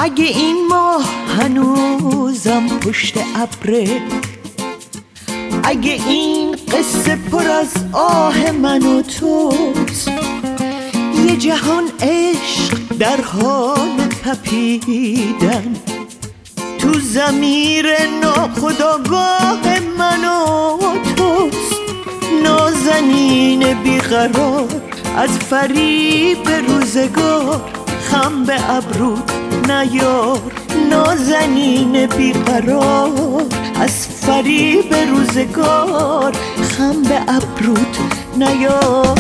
اگه این ماه هنوزم پشت ابره، اگه این قصه پر از آه من و توست، یه جهان عشق در حال تپیدن تو ضمیر ناخودآگاه من و توست. نازنین بیقرار از فریب روزگار، خم به ابروت نیار. نازنین بیقرار از فریب روزگار، خم به ابروت نیار.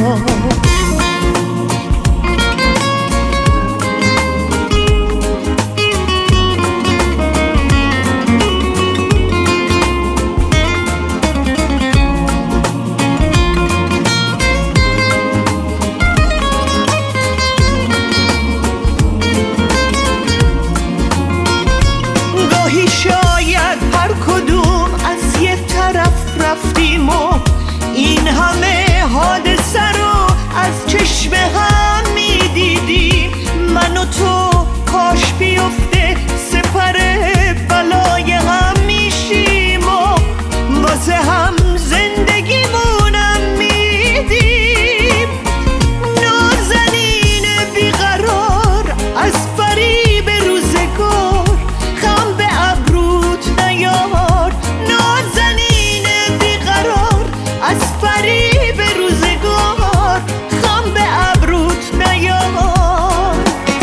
رفتیم و این همه حادثه رو از چشم هم میدیدیم. من و تو کاش بیفته سپر بلای هم میشیم و واسه هم زندگیمونم میدیم. نازنین بیقرار از فریب روزگار، خم به ابروت نیار. نازنین از فریب روزگار، خم به ابروت نیار.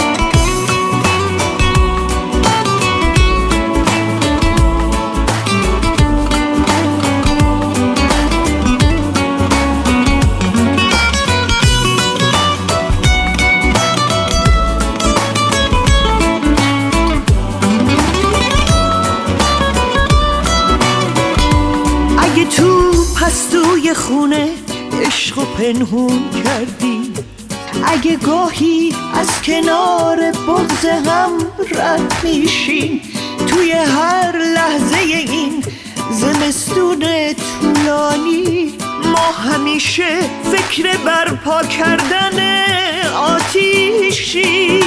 اگه تو پستوی خونه عشق و پنهون کردی، اگه گاهی از کنار بغض هم رد میشیم، توی هر لحظه این زمستون طولانی ما همیشه فکر برپا کردن آتیشی.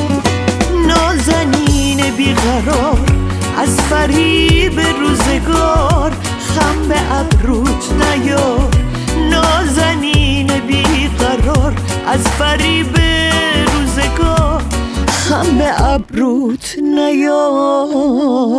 نازنین بیقرار از فریب روزگار، خم به ابروت نیار. نازنین بیقرار از فریب روزگار، خم به ابروت نیار.